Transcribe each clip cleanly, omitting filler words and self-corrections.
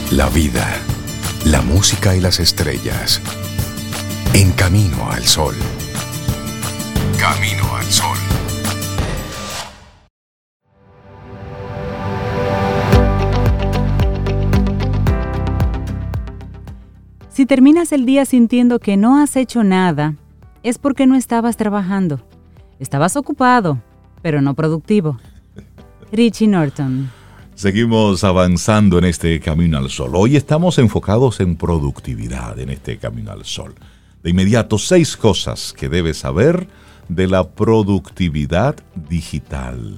La vida, la música y las estrellas. En Camino al Sol. Camino al Sol. Si terminas el día sintiendo que no has hecho nada, es porque no estabas trabajando. Estabas ocupado, pero no productivo. Richie Norton. Seguimos avanzando en este Camino al Sol. Hoy estamos enfocados en productividad en este Camino al Sol. De inmediato, 6 cosas que debes saber de la productividad digital.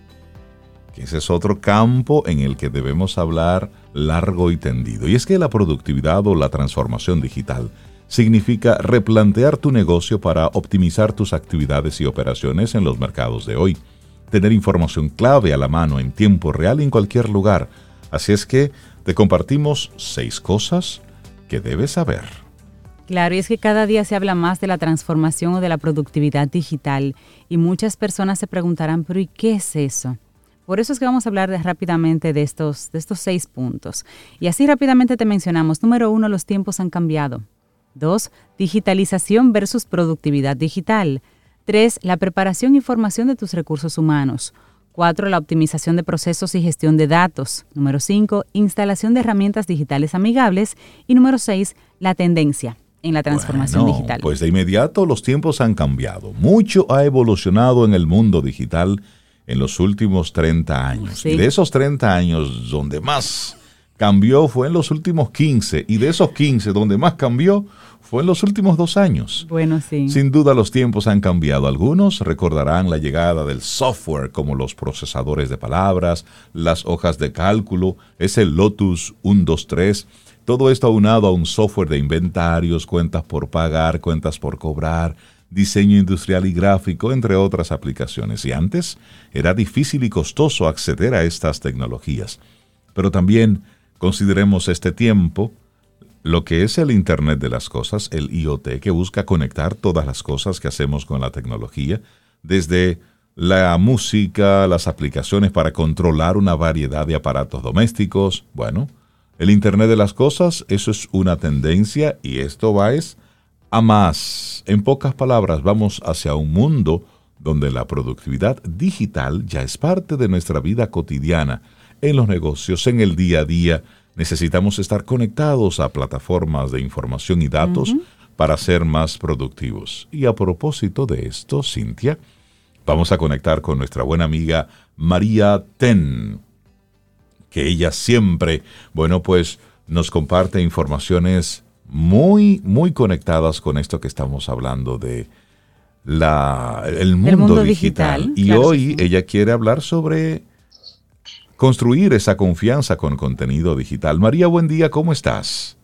Que ese es otro campo en el que debemos hablar largo y tendido. Y es que la productividad o la transformación digital significa replantear tu negocio para optimizar tus actividades y operaciones en los mercados de hoy. Tener información clave a la mano en tiempo real en cualquier lugar. Así es que te compartimos 6 cosas que debes saber. Claro, y es que cada día se habla más de la transformación o de la productividad digital y muchas personas se preguntarán, pero ¿y qué es eso? Por eso es que vamos a hablar rápidamente de estos 6 puntos. Y así rápidamente te mencionamos. Número 1, los tiempos han cambiado. 2, digitalización versus productividad digital. 3, la preparación y formación de tus recursos humanos. 4, la optimización de procesos y gestión de datos. Número 5, instalación de herramientas digitales amigables. Y número 6, la tendencia en la transformación digital. Pues de inmediato los tiempos han cambiado. Mucho ha evolucionado en el mundo digital en los últimos 30 años. Sí. Y de esos 30 años, donde más cambió fue en los últimos 15. Y de esos 15, donde más cambió fue en los últimos 2 años. Bueno, sí. Sin duda los tiempos han cambiado. Algunos recordarán la llegada del software como los procesadores de palabras, las hojas de cálculo, ese Lotus 123. Todo esto aunado a un software de inventarios, cuentas por pagar, cuentas por cobrar, diseño industrial y gráfico, entre otras aplicaciones. Y antes era difícil y costoso acceder a estas tecnologías. Pero también consideremos este tiempo lo que es el Internet de las Cosas, el IoT, que busca conectar todas las cosas que hacemos con la tecnología, desde la música, las aplicaciones para controlar una variedad de aparatos domésticos. Bueno, el Internet de las Cosas, eso es una tendencia y esto va a más. En pocas palabras, vamos hacia un mundo donde la productividad digital ya es parte de nuestra vida cotidiana, en los negocios, en el día a día. Necesitamos estar conectados a plataformas de información y datos para ser más productivos. Y a propósito de esto, Cintia, vamos a conectar con nuestra buena amiga María Ten, que ella siempre, pues nos comparte informaciones muy, muy conectadas con esto que estamos hablando de el mundo digital. Y claro, hoy sí, ella quiere hablar sobre construir esa confianza con contenido digital. María, buen día, ¿cómo estás?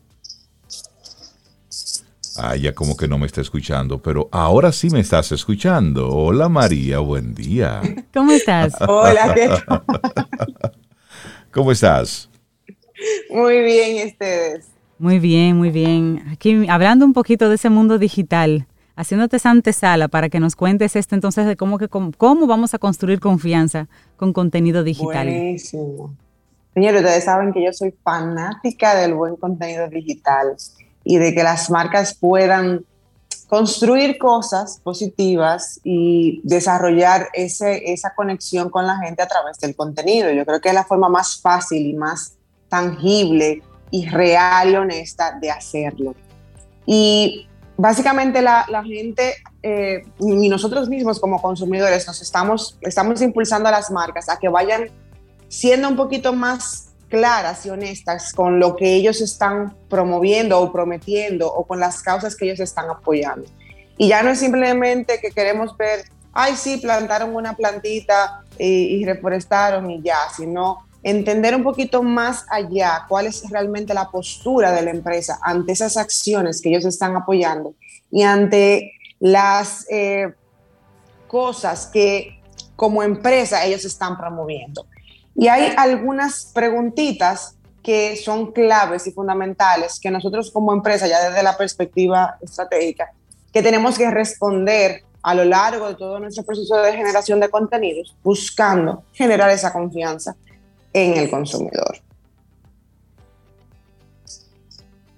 Ella como que no me está escuchando, pero ahora sí me estás escuchando. Hola María, buen día. ¿Cómo estás? Hola, ¿qué tal? ¿Cómo estás? Muy bien, ustedes. Muy bien, muy bien. Aquí hablando un poquito de ese mundo digital, haciéndote esa antesala para que nos cuentes esto entonces de cómo vamos a construir confianza con contenido digital. Buenísimo. Señores, ustedes saben que yo soy fanática del buen contenido digital y de que las marcas puedan construir cosas positivas y desarrollar esa conexión con la gente a través del contenido. Yo creo que es la forma más fácil y más tangible y real y honesta de hacerlo. Y básicamente la gente y nosotros mismos como consumidores estamos impulsando a las marcas a que vayan siendo un poquito más claras y honestas con lo que ellos están promoviendo o prometiendo o con las causas que ellos están apoyando. Y ya no es simplemente que queremos ver, ay sí, plantaron una plantita y reforestaron y ya, sino entender un poquito más allá cuál es realmente la postura de la empresa ante esas acciones que ellos están apoyando y ante las cosas que como empresa ellos están promoviendo. Y hay algunas preguntitas que son claves y fundamentales que nosotros como empresa, ya desde la perspectiva estratégica, que tenemos que responder a lo largo de todo nuestro proceso de generación de contenidos, buscando generar esa confianza en el consumidor.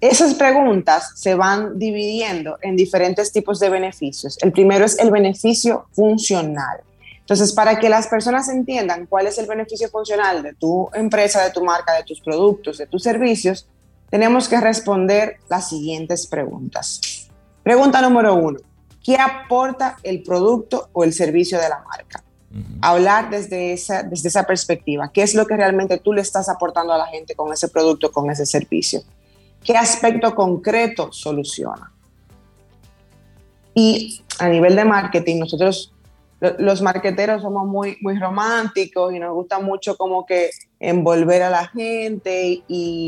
Esas preguntas se van dividiendo en diferentes tipos de beneficios. El primero es el beneficio funcional. Entonces, para que las personas entiendan cuál es el beneficio funcional de tu empresa, de tu marca, de tus productos, de tus servicios, tenemos que responder las siguientes preguntas. Pregunta número 1. ¿Qué aporta el producto o el servicio de la marca? Hablar desde esa perspectiva. ¿Qué es lo que realmente tú le estás aportando a la gente con ese producto, con ese servicio? ¿Qué aspecto concreto soluciona? Y a nivel de marketing, nosotros los marketeros somos muy románticos y nos gusta mucho como que envolver a la gente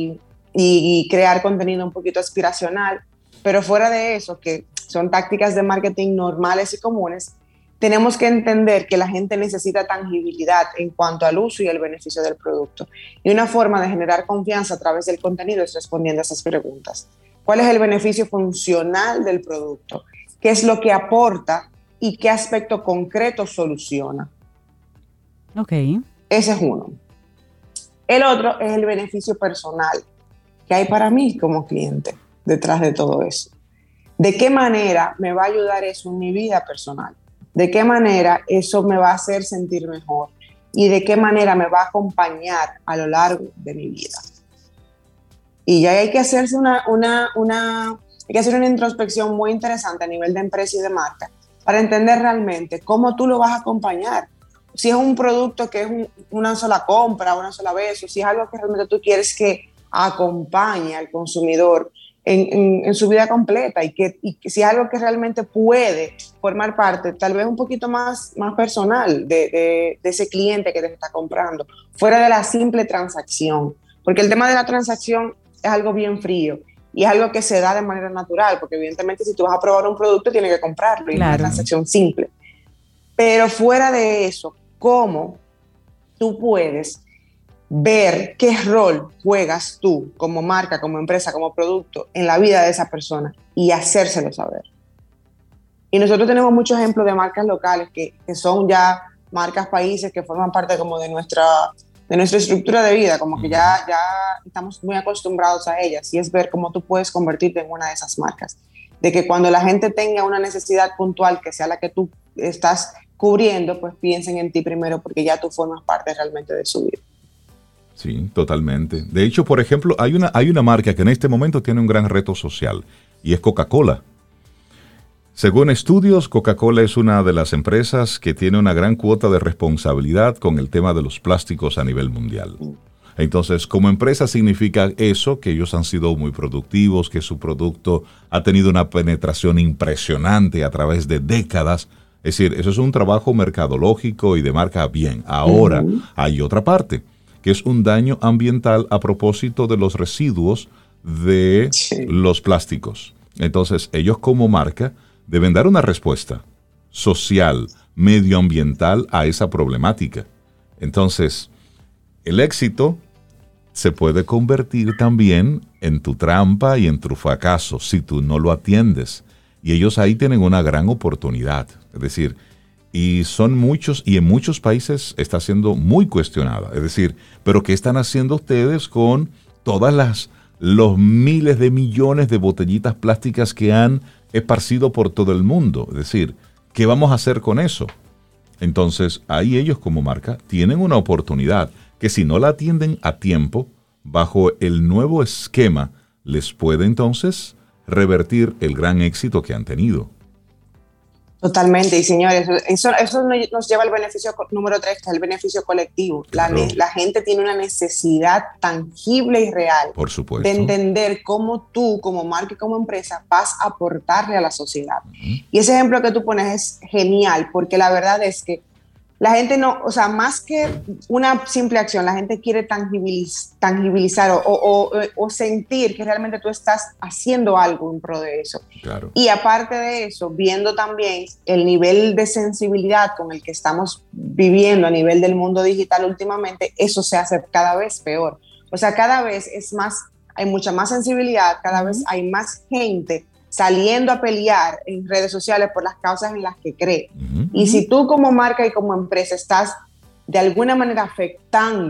y crear contenido un poquito aspiracional, pero fuera de eso, que son tácticas de marketing normales y comunes, tenemos que entender que la gente necesita tangibilidad en cuanto al uso y el beneficio del producto. Y una forma de generar confianza a través del contenido es respondiendo a esas preguntas. ¿Cuál es el beneficio funcional del producto? ¿Qué es lo que aporta y qué aspecto concreto soluciona? Ok. Ese es uno. El otro es el beneficio personal. ¿Qué hay para mí como cliente detrás de todo eso? ¿De qué manera me va a ayudar eso en mi vida personal? ¿De qué manera eso me va a hacer sentir mejor? ¿Y de qué manera me va a acompañar a lo largo de mi vida? Y ya hay que hacerse hay que hacer una introspección muy interesante a nivel de empresa y de marca para entender realmente cómo tú lo vas a acompañar. Si es un producto que es una sola compra, una sola vez, o si es algo que realmente tú quieres que acompañe al consumidor en su vida completa y que si es algo que realmente puede formar parte, tal vez un poquito más personal de ese cliente que te está comprando, fuera de la simple transacción. Porque el tema de la transacción es algo bien frío y es algo que se da de manera natural, porque evidentemente si tú vas a probar un producto tienes que comprarlo y es una transacción simple. Pero fuera de eso, ¿cómo tú puedes ver qué rol juegas tú como marca, como empresa, como producto en la vida de esa persona y hacérselo saber? Y nosotros tenemos muchos ejemplos de marcas locales que son ya marcas países que forman parte como de nuestra estructura de vida, como que ya estamos muy acostumbrados a ellas, y es ver cómo tú puedes convertirte en una de esas marcas. De que cuando la gente tenga una necesidad puntual que sea la que tú estás cubriendo, pues piensen en ti primero porque ya tú formas parte realmente de su vida. Sí, totalmente. De hecho, por ejemplo, hay una marca que en este momento tiene un gran reto social y es Coca-Cola. Según estudios, Coca-Cola es una de las empresas que tiene una gran cuota de responsabilidad con el tema de los plásticos a nivel mundial. Entonces, como empresa significa eso, que ellos han sido muy productivos, que su producto ha tenido una penetración impresionante a través de décadas. Es decir, eso es un trabajo mercadológico y de marca bien. Ahora, hay otra parte, que es un daño ambiental a propósito de los residuos de los plásticos. Entonces, ellos como marca deben dar una respuesta social, medioambiental a esa problemática. Entonces, el éxito se puede convertir también en tu trampa y en tu fracaso si tú no lo atiendes. Y ellos ahí tienen una gran oportunidad. Es decir, y son muchos, y en muchos países está siendo muy cuestionada. Es decir, ¿pero qué están haciendo ustedes con todas los miles de millones de botellitas plásticas que han esparcido por todo el mundo? Es decir, ¿qué vamos a hacer con eso? Entonces, ahí ellos como marca tienen una oportunidad que si no la atienden a tiempo, bajo el nuevo esquema, les puede entonces revertir el gran éxito que han tenido. Totalmente, y señores, eso nos lleva al beneficio número 3, que es el beneficio colectivo. Claro. La gente tiene una necesidad tangible y real, por supuesto, de entender cómo tú, como marca y como empresa, vas a aportarle a la sociedad. Y ese ejemplo que tú pones es genial, porque la verdad es que la gente no, o sea, más que una simple acción, la gente quiere tangibilizar o sentir que realmente tú estás haciendo algo en pro de eso. Claro. Y aparte de eso, viendo también el nivel de sensibilidad con el que estamos viviendo a nivel del mundo digital últimamente, eso se hace cada vez peor. O sea, cada vez hay mucha más sensibilidad, cada vez hay más gente saliendo a pelear en redes sociales por las causas en las que cree. Y si tú como marca y como empresa estás de alguna manera afectando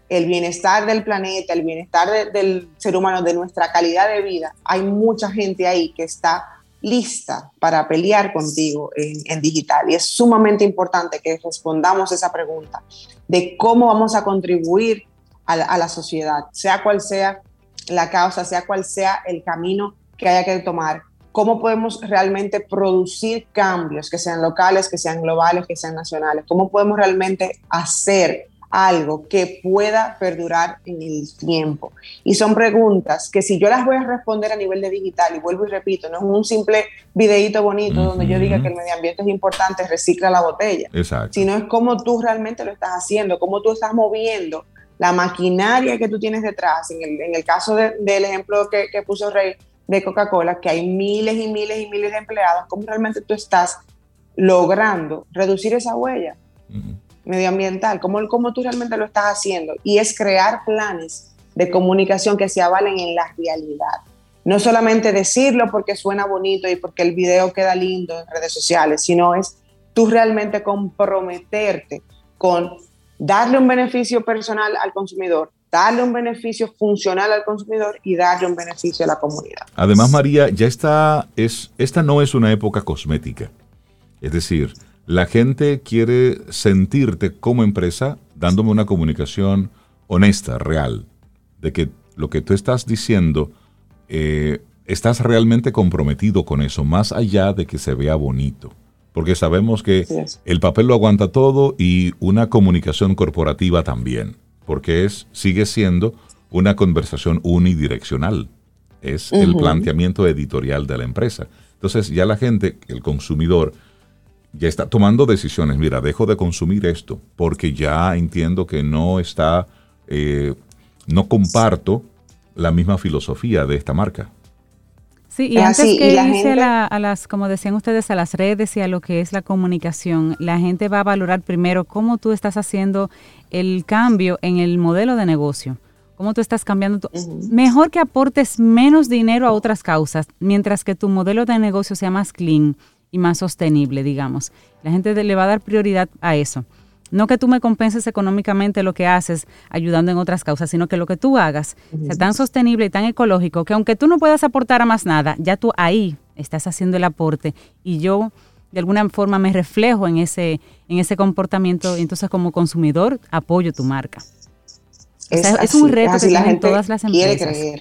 el bienestar del planeta, el bienestar del ser humano, de nuestra calidad de vida, hay mucha gente ahí que está lista para pelear contigo en digital. Y es sumamente importante que respondamos esa pregunta de cómo vamos a contribuir a la sociedad, sea cual sea la causa, sea cual sea el camino que haya que tomar. Cómo podemos realmente producir cambios, que sean locales, que sean globales, que sean nacionales. Cómo podemos realmente hacer algo que pueda perdurar en el tiempo. Y son preguntas que si yo las voy a responder a nivel de digital, y vuelvo y repito, no es un simple videíto bonito donde yo diga que el medio ambiente es importante, recicla la botella. Exacto. Sino es cómo tú realmente lo estás haciendo, cómo tú estás moviendo la maquinaria que tú tienes detrás. En el caso del ejemplo que puso Rey de Coca-Cola, que hay miles y miles y miles de empleados, cómo realmente tú estás logrando reducir esa huella medioambiental, cómo tú realmente lo estás haciendo. Y es crear planes de comunicación que se avalen en la realidad. No solamente decirlo porque suena bonito y porque el video queda lindo en redes sociales, sino es tú realmente comprometerte con darle un beneficio personal al consumidor, darle un beneficio funcional al consumidor y darle un beneficio a la comunidad. Además, María, ya esta no es una época cosmética. Es decir, la gente quiere sentirte como empresa dándome una comunicación honesta, real, de que lo que tú estás diciendo, estás realmente comprometido con eso, más allá de que se vea bonito. Porque sabemos que el papel lo aguanta todo y una comunicación corporativa también, porque sigue siendo una conversación unidireccional. Es el planteamiento editorial de la empresa. Entonces ya la gente, el consumidor, ya está tomando decisiones. Mira, dejo de consumir esto porque ya entiendo que no comparto la misma filosofía de esta marca. Sí, y antes que irse a las, como decían ustedes, a las redes y a lo que es la comunicación, la gente va a valorar primero cómo tú estás haciendo el cambio en el modelo de negocio. Cómo tú estás cambiando. Mejor que aportes menos dinero a otras causas, mientras que tu modelo de negocio sea más clean y más sostenible, digamos. La gente le va a dar prioridad a eso. No que tú me compenses económicamente lo que haces ayudando en otras causas, sino que lo que tú hagas sea tan sostenible y tan ecológico que aunque tú no puedas aportar a más nada, ya tú ahí estás haciendo el aporte y yo de alguna forma me reflejo en ese comportamiento y entonces como consumidor apoyo tu marca. Es un reto que tienen todas las empresas. Quiere creer.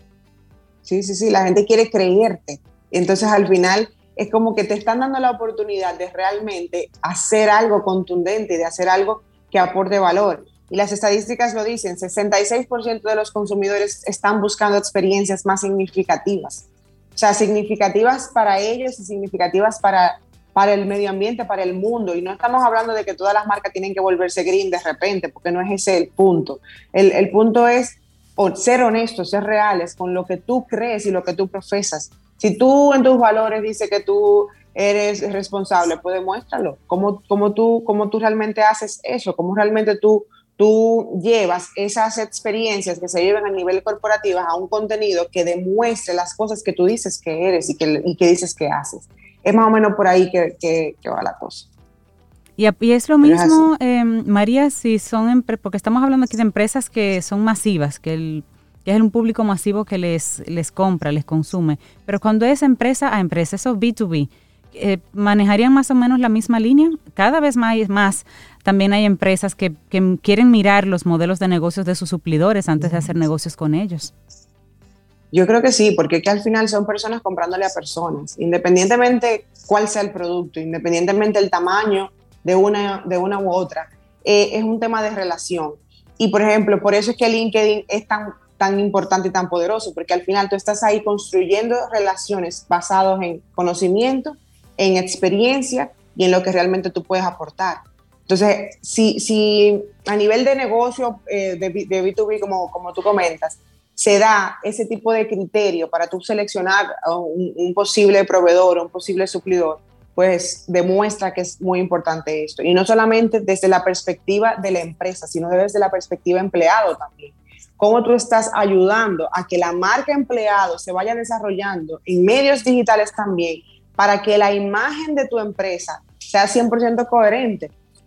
Sí, la gente quiere creerte. Entonces al final es como que te están dando la oportunidad de realmente hacer algo contundente y de hacer algo que aporte valor. Y las estadísticas lo dicen, 66% de los consumidores están buscando experiencias más significativas. O sea, significativas para ellos y significativas para el medio ambiente, para el mundo. Y no estamos hablando de que todas las marcas tienen que volverse green de repente, porque no es ese el punto. El punto es ser honestos, ser reales con lo que tú crees y lo que tú profesas. Si tú en tus valores dices que tú eres responsable, pues demuéstralo. ¿Cómo tú realmente haces eso? ¿Cómo realmente tú llevas esas experiencias que se llevan a nivel corporativo a un contenido que demuestre las cosas que tú dices que eres y que dices que haces? Es más o menos por ahí que va la cosa. Y es lo mismo, María, si son, porque estamos hablando aquí de empresas que son masivas, que es un público masivo que les compra, les consume. Pero cuando es empresa a empresa, eso B2B, ¿manejarían más o menos la misma línea? Cada vez más también hay empresas que quieren mirar los modelos de negocios de sus suplidores antes de hacer negocios con ellos. Yo creo que sí, porque que al final son personas comprándole a personas, independientemente cuál sea el producto, independientemente del tamaño de una u otra. Es un tema de relación. Y, por ejemplo, por eso es que LinkedIn es tan importante y tan poderoso, porque al final tú estás ahí construyendo relaciones basadas en conocimiento, en experiencia y en lo que realmente tú puedes aportar. Entonces, si a nivel de negocio, de B2B, como tú comentas, se da ese tipo de criterio para tú seleccionar un posible proveedor, un posible suplidor, pues demuestra que es muy importante esto. Y no solamente desde la perspectiva de la empresa, sino desde la perspectiva empleado también. Cómo tú estás ayudando a que la marca empleado se vaya desarrollando en medios digitales también, para que la imagen de tu empresa sea 100% coherente.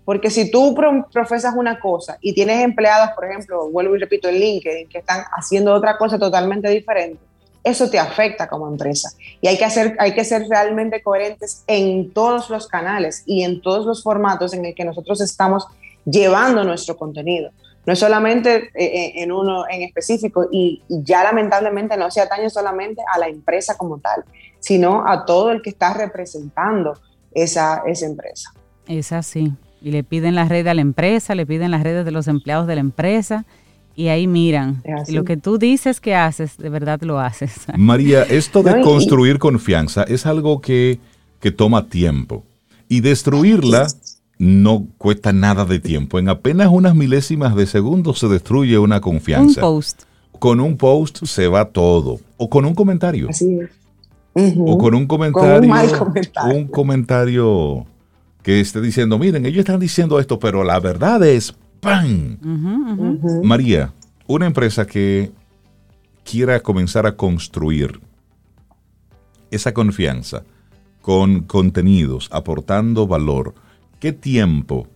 Porque si tú profesas una cosa y tienes empleados, por ejemplo, vuelvo y repito, en LinkedIn, que están haciendo otra cosa totalmente diferente, eso te afecta como empresa. Y hay que ser realmente coherentes en todos los canales y en todos los formatos en el que nosotros estamos llevando nuestro contenido. No es solamente en uno en específico y ya lamentablemente no se atañe solamente a la empresa como tal, sino a todo el que está representando esa empresa. Es así. Y le piden las redes a la empresa, le piden las redes de los empleados de la empresa y ahí miran. Y lo que tú dices que haces, de verdad lo haces. María, esto de construir confianza es algo que toma tiempo. Y destruirla no cuesta nada de tiempo. En apenas unas milésimas de segundo se destruye una confianza. Un post. Con un post se va todo. O con un comentario. Así es. O con un comentario. Con un mal comentario. Un comentario que esté diciendo, miren, ellos están diciendo esto, pero la verdad es ¡pam! María, una empresa que quiera comenzar a construir esa confianza con contenidos, aportando valor, ¿qué tiempo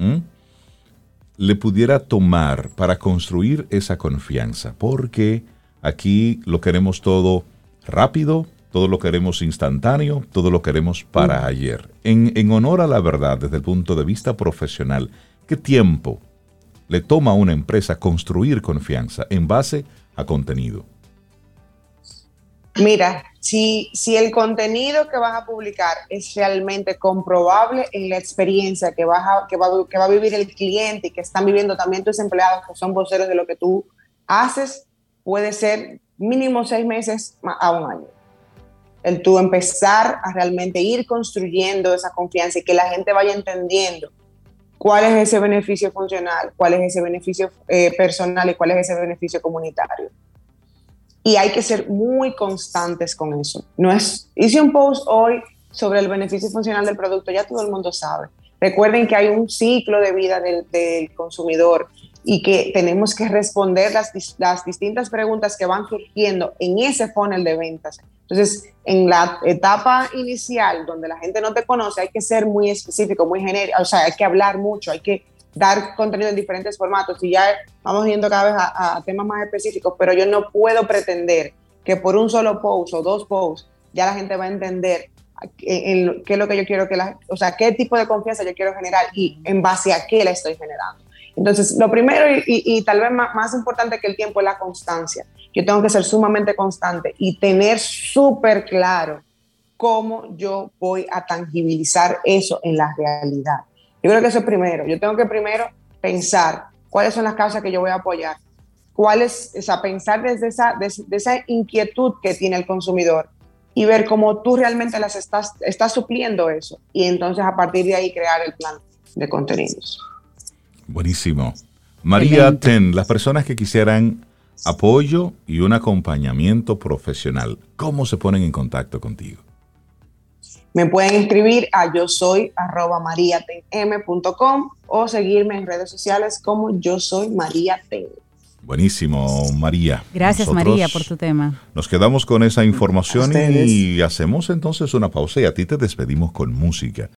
le pudiera tomar para construir esa confianza? Porque aquí lo queremos todo rápido, todo lo queremos instantáneo, todo lo queremos para ayer. En honor a la verdad, desde el punto de vista profesional, ¿qué tiempo le toma a una empresa construir confianza en base a contenido? Mira, si el contenido que vas a publicar es realmente comprobable en la experiencia que va a vivir el cliente y que están viviendo también tus empleados, que son voceros de lo que tú haces, puede ser mínimo 6 meses a 1 año. El tú empezar a realmente ir construyendo esa confianza y que la gente vaya entendiendo cuál es ese beneficio funcional, cuál es ese beneficio personal y cuál es ese beneficio comunitario. Y hay que ser muy constantes con eso. Hice un post hoy sobre el beneficio funcional del producto, ya todo el mundo sabe. Recuerden que hay un ciclo de vida del consumidor y que tenemos que responder las distintas preguntas que van surgiendo en ese funnel de ventas. Entonces, en la etapa inicial, donde la gente no te conoce, hay que ser muy específico, muy genérico, o sea, hay que hablar mucho, hay que dar contenido en diferentes formatos y ya vamos yendo cada vez a temas más específicos, pero yo no puedo pretender que por un solo post o 2 posts ya la gente va a entender qué es lo que yo quiero o sea, qué tipo de confianza yo quiero generar y en base a qué la estoy generando. Entonces, lo primero y tal vez más importante que el tiempo es la constancia. Yo tengo que ser sumamente constante y tener súper claro cómo yo voy a tangibilizar eso en la realidad. Yo creo que eso es primero. Yo tengo que primero pensar cuáles son las causas que yo voy a apoyar, pensar desde esa inquietud que tiene el consumidor y ver cómo tú realmente las estás supliendo eso. Y entonces a partir de ahí crear el plan de contenidos. Buenísimo. María Ten, las personas que quisieran apoyo y un acompañamiento profesional, ¿cómo se ponen en contacto contigo? Me pueden escribir a yosoy@mariatenm.com o seguirme en redes sociales como Yo Soy María Ten. Buenísimo, María. Gracias, María, por tu tema. Nos quedamos con esa información y hacemos entonces una pausa y a ti te despedimos con música.